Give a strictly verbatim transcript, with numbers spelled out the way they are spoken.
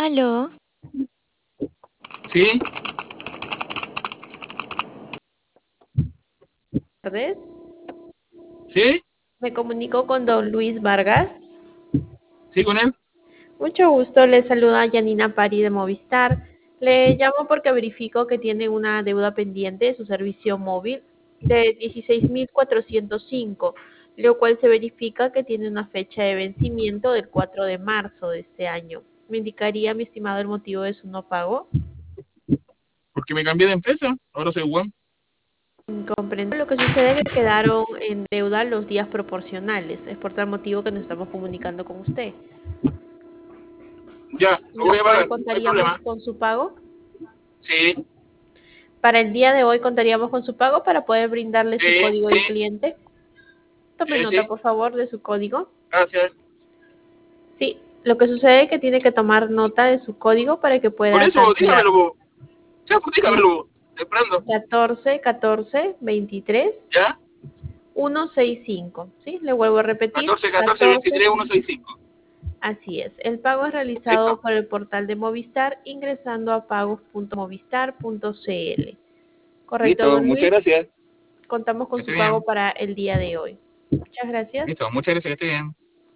Aló, Sí, Tardes. sí, Me comunico con don Luis Vargas. sí, con él. Mucho gusto, le saluda Yanina Pari de Movistar. Le llamo porque verifico que tiene una deuda pendiente de su servicio móvil de dieciséis mil cuatrocientos cinco, lo cual se verifica que tiene una fecha de vencimiento del cuatro de marzo de este año. ¿Me indicaría, mi estimado, el motivo de su no pago? Porque me cambié de empresa, ahora soy Juan. Comprendo. Lo que sucede es que quedaron en deuda los días proporcionales. Es por tal motivo que nos estamos comunicando con usted. Ya, lo Lo voy a cual pagar, no hay contaríamos problema. con su pago. Sí, Para el día de hoy contaríamos con su pago para poder brindarle su sí, código sí, de cliente. Tome sí, nota, sí, por favor, de su código. gracias. Sí, lo que sucede es que tiene que tomar nota de su código para que Por pueda eso, dígamelo, canjearlo. po. Ya, pues Es dígamelo, po. Estoy esperando. catorce catorce veintitrés ¿Ya? ciento sesenta y cinco. ¿Sí? Le vuelvo a repetir. catorce, catorce, catorce. veintitrés, ciento sesenta y cinco. Así es. El pago es realizado Listo. por el portal de Movistar ingresando a pagos punto movistar punto cl. ¿Correcto, Listo, don muchas Luis? gracias. Contamos Que con esté su pago bien. para el día de hoy. Muchas gracias. Listo, muchas gracias, que esté bien.